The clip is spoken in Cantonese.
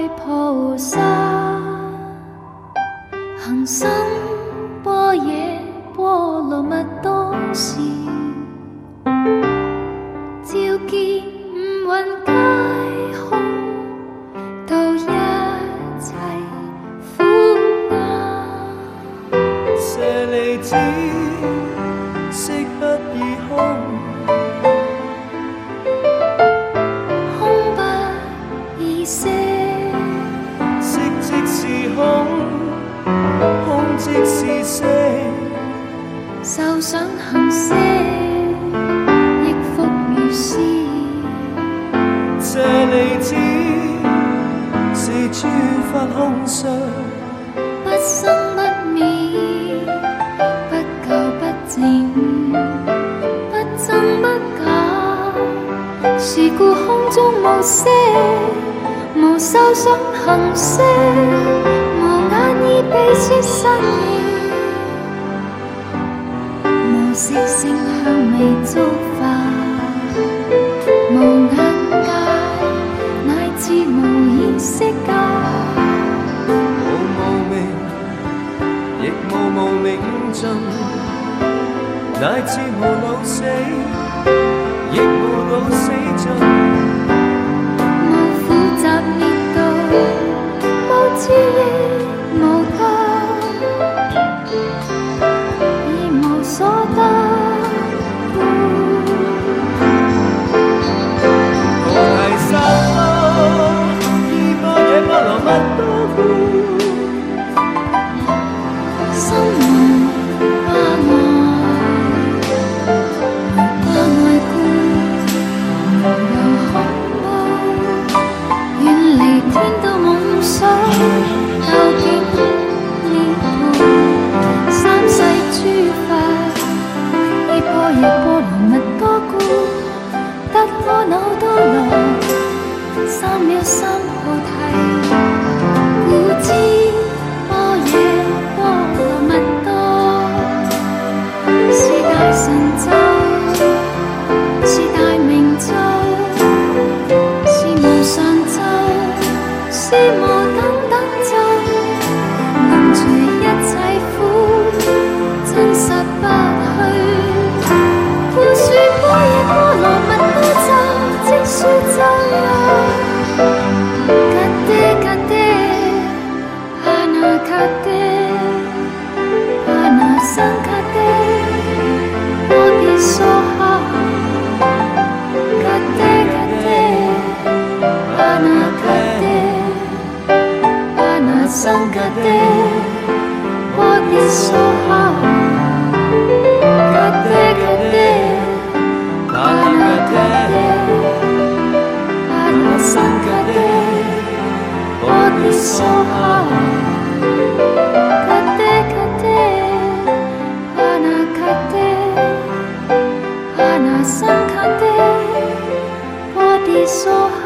菩萨，行深般若波罗蜜多时，照见五蕴皆空，度一切苦难。 舍利子，色不异空。 色即是空，空即是色。 受想行识，亦复如是。 舍利子，是诸法空相， 不生不灭，不垢不净，不真不假。是故空中无色。 無受想行識，無眼耳鼻舌身意，無色聲香味觸法，無眼界，乃至無意識界。 無明，亦無明盡，乃至無老死，亦無老死盡。 雜滅道，無智亦無得，已無所得故。 菩提薩埵，依般若波羅蜜多故。 心無掛礙，無掛礙故，無有恐怖。 遠離天道夢想，究竟涅槃。三世諸法，依般若波羅蜜多故，得阿耨多羅三藐三菩提。故知般若波羅蜜多，是大神咒，是大明咒。 是無等等咒，能除一切苦，真實不虛。故說般若波羅蜜多咒，即說咒曰：格爹格爹，阿那格爹，阿那僧格爹，波啲娑哈。格爹格爹，阿那格爹。 僧格爹，波啲娑哈，格爹格爹，阿那格爹，阿那僧格爹，波啲娑哈，格爹格爹，阿那格爹，阿那僧格爹，波啲娑哈。